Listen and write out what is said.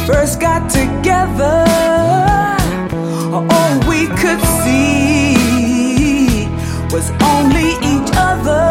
first got together, all we could see was only each other.